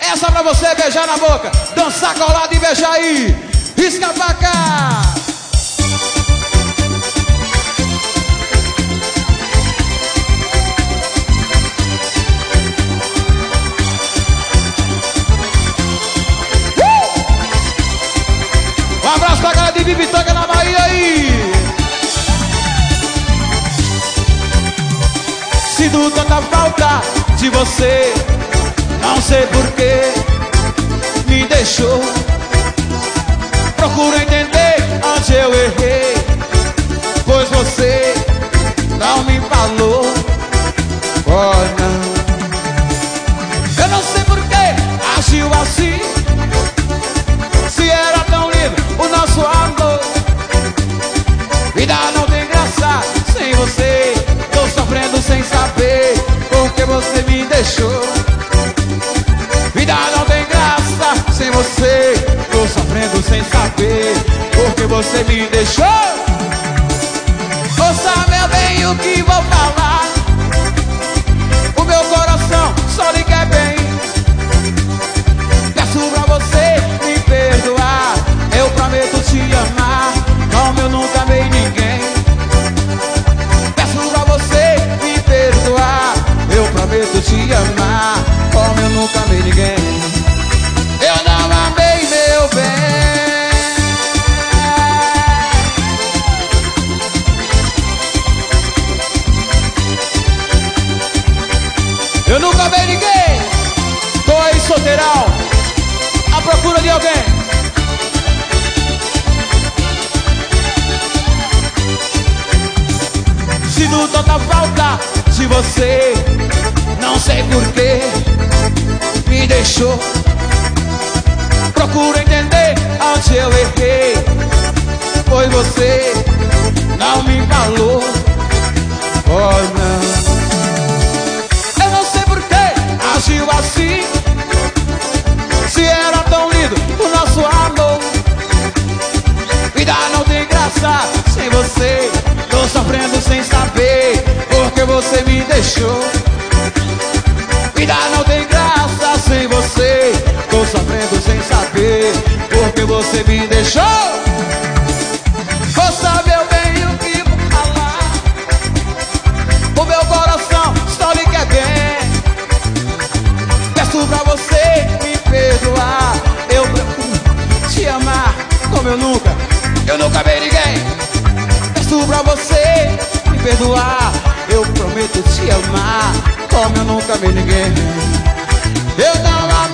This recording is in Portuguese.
Essa pra você beijar na boca, dançar colado e beijar aí. Risca pra cá. Um abraço pra galera de Bibitanga na Bahia aí. Sinto tanta falta de você, não sei porquê me deixou. Procuro entender onde eu errei, pois você não me falou. Oh não, eu não sei porquê agiu assim, se era tão lindo o nosso amor. Vida não tem graça sem você, tô sofrendo sem saber porque você me deixou. Vida não tem graça sem você, tô sofrendo sem saber porque você me deixou. Ouça meu bem o que vou falar, o meu coração só lhe quer bem. Peço pra você me perdoar, eu prometo te amar como eu nunca amei ninguém. Peço pra você me perdoar, eu prometo te amar como eu nunca amei ninguém. Eu não amei meu bem. Eu nunca amei ninguém. Tô aí solteirão, à procura de alguém. Sinto tanta falta de você, não sei porquê me deixou. Procuro entender onde eu errei, pois você não me falou. Oh não, eu não sei porquê agiu assim, se era tão lindo o nosso amor. Vida não tem graça sem você, tô sofrendo sem saber porque você me deixou. Vida não tem graça sem você, tô sofrendo sem saber porque você me deixou. Vou saber bem o que vou falar, o meu coração só lhe quer bem. Peço pra você me perdoar, eu procuro te amar como eu nunca amei ninguém. Peço pra você me perdoar, eu prometo te amar como eu nunca amei ninguém. Eu não